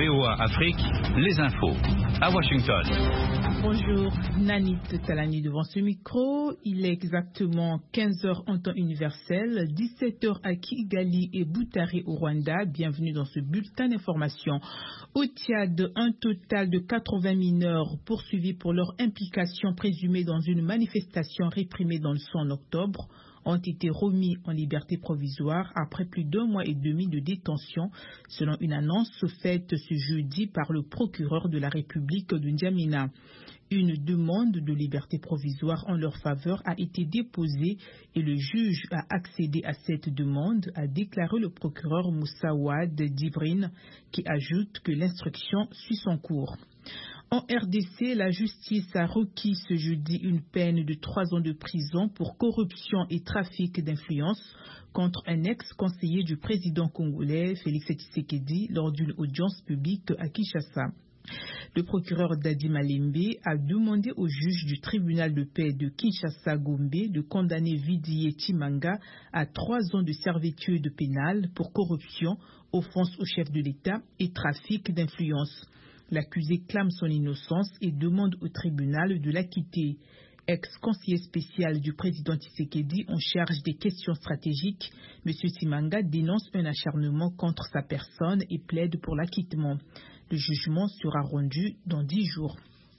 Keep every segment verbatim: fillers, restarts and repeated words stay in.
V O A Afrique, les infos, à Washington. Bonjour, Nanit Talani devant ce micro. Il est exactement quinze heures en temps universel, dix-sept heures à Kigali et Butare au Rwanda. Bienvenue dans ce bulletin d'information. Au Tchad, un total de quatre-vingts mineurs poursuivis pour leur implication présumée dans une manifestation réprimée dans le sang en octobre ont été remis en liberté provisoire après plus d'un mois et demi de détention, selon une annonce faite ce jeudi par le procureur de la République de N'Djamena. Une demande de liberté provisoire en leur faveur a été déposée et le juge a accédé à cette demande, a déclaré le procureur Moussa Ouad Djibrine, qui ajoute que l'instruction suit son cours. En R D C, la justice a requis ce jeudi une peine de trois ans de prison pour corruption et trafic d'influence contre un ex-conseiller du président congolais Félix Tshisekedi lors d'une audience publique à Kinshasa. Le procureur Dadi Malembe a demandé au juge du tribunal de paix de Kinshasa-Gombe de condamner Vidier Chimanga à trois ans de servitude pénale pour corruption, offense au chef de l'État et trafic d'influence. L'accusé clame son innocence et demande au tribunal de l'acquitter. Ex-conseiller spécial du président Tshisekedi en charge des questions stratégiques, M. Chimanga dénonce un acharnement contre sa personne et plaide pour l'acquittement. Le jugement sera rendu dans dix jours.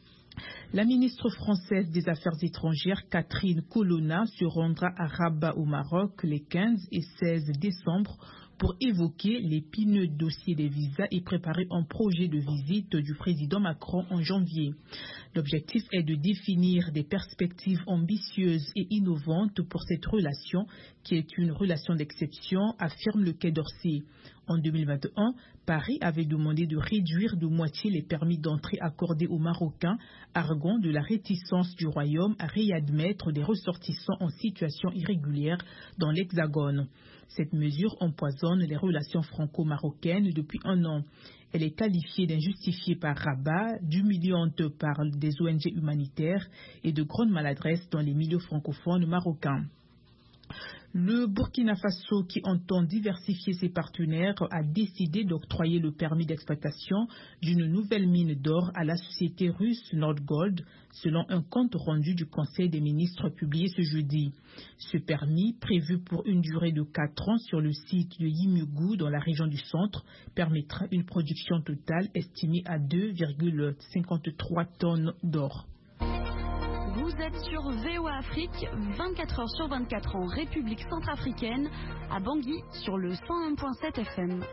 La ministre française des Affaires étrangères, Catherine Colonna, se rendra à Rabat au Maroc les quinze et seize décembre pour évoquer l'épineux dossier des visas et préparer un projet de visite du président Macron en janvier. L'objectif est de définir des perspectives ambitieuses et innovantes pour cette relation, qui est une relation d'exception, affirme le Quai d'Orsay. En deux mille vingt et un, Paris avait demandé de réduire de moitié les permis d'entrée accordés aux Marocains, arguant de la réticence du Royaume à réadmettre des ressortissants en situation irrégulière dans l'Hexagone. Cette mesure empoisonne les relations franco-marocaines depuis un an. Elle est qualifiée d'injustifiée par Rabat, d'humiliante par des O N G humanitaires et de grande maladresse dans les milieux francophones marocains. Le Burkina Faso, qui entend diversifier ses partenaires, a décidé d'octroyer le permis d'exploitation d'une nouvelle mine d'or à la société russe Nordgold, selon un compte rendu du Conseil des ministres publié ce jeudi. Ce permis, prévu pour une durée de quatre ans sur le site de Yimugou dans la région du centre, permettra une production totale estimée à deux virgule cinquante-trois tonnes d'or. Vous êtes sur V O A Afrique, vingt-quatre heures sur vingt-quatre en République centrafricaine, à Bangui sur le cent un virgule sept F M.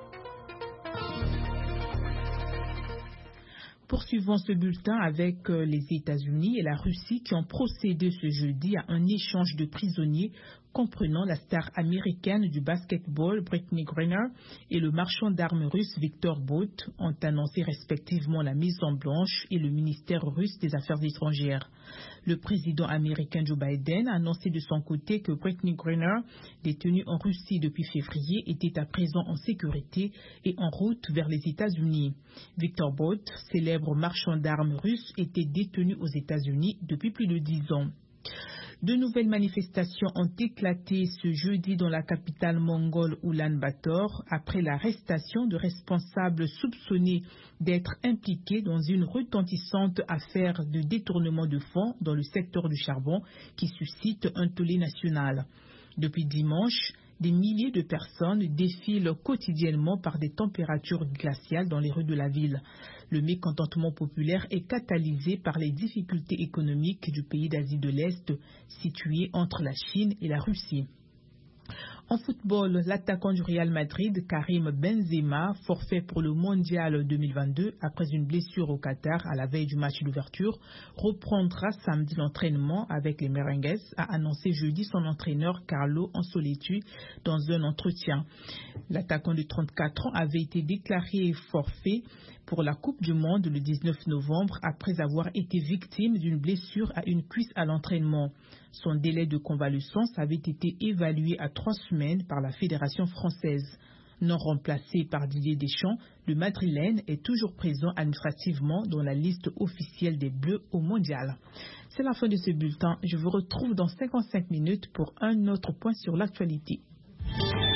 Poursuivons ce bulletin avec les États-Unis et la Russie qui ont procédé ce jeudi à un échange de prisonniers comprenant la star américaine du basketball Brittney Griner et le marchand d'armes russe Viktor Bout ont annoncé respectivement la Maison Blanche et le ministère russe des Affaires étrangères. Le président américain Joe Biden a annoncé de son côté que Brittney Griner, détenue en Russie depuis février, était à présent en sécurité et en route vers les États-Unis. Viktor Bout, célèbre marchand d'armes russe, était détenu aux États-Unis depuis plus de dix ans. De nouvelles manifestations ont éclaté ce jeudi dans la capitale mongole Oulan-Bator après l'arrestation de responsables soupçonnés d'être impliqués dans une retentissante affaire de détournement de fonds dans le secteur du charbon qui suscite un tollé national. Depuis dimanche, des milliers de personnes défilent quotidiennement par des températures glaciales dans les rues de la ville. Le mécontentement populaire est catalysé par les difficultés économiques du pays d'Asie de l'Est, situé entre la Chine et la Russie. En football, l'attaquant du Real Madrid, Karim Benzema, forfait pour le Mondial deux mille vingt-deux après une blessure au Qatar à la veille du match d'ouverture, reprendra samedi l'entraînement avec les Merengues, a annoncé jeudi son entraîneur Carlo Ancelotti dans un entretien. L'attaquant de trente-quatre ans avait été déclaré forfait pour la Coupe du Monde le dix-neuf novembre après avoir été victime d'une blessure à une cuisse à l'entraînement. Son délai de convalescence avait été évalué à trois semaines par la Fédération française. Non remplacé par Didier Deschamps, le Madrilène est toujours présent administrativement dans la liste officielle des Bleus au Mondial. C'est la fin de ce bulletin. Je vous retrouve dans cinquante-cinq minutes pour un autre point sur l'actualité.